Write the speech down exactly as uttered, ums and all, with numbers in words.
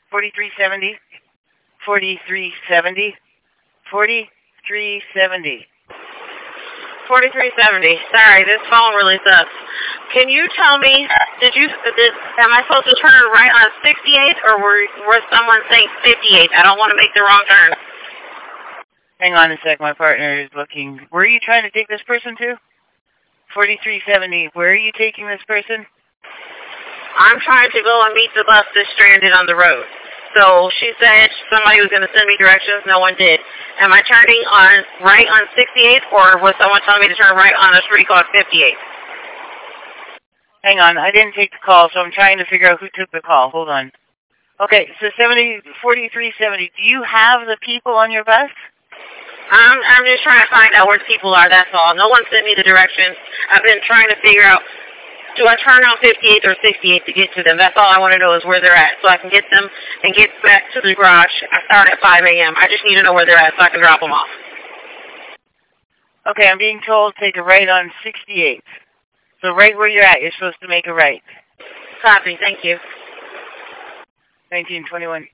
forty-three seventy, forty-three seventy, forty-three seventy. forty-three seventy. Sorry, this phone really sucks. Can you tell me, did you, did, am I supposed to turn right on sixty-eighth, or were, was someone saying fifty-eighth? I don't want to make the wrong turn. Hang on a sec, my partner is looking. Where are you trying to take this person to? forty-three seventy. Where are you taking this person? I'm trying to go and meet the bus that's stranded on the road. So she said somebody was going to send me directions. No one did. Am I turning on right on sixty-eighth, or was someone telling me to turn right on a street called fifty-eighth? Hang on. I didn't take the call, so I'm trying to figure out who took the call. Hold on. Okay, so seventy, forty-three seventy. Do you have the people on your bus? I'm, I'm just trying to find out where the people are, that's all. No one sent me the directions. I've been trying to figure out, do I turn on fifty-eighth or sixty-eighth to get to them? That's all I want to know is where they're at, so I can get them and get back to the garage. I start at five a m I just need to know where they're at so I can drop them off. Okay, I'm being told take a right on sixty-eighth. So right where you're at, you're supposed to make a right. Copy, thank you. nineteen twenty-one.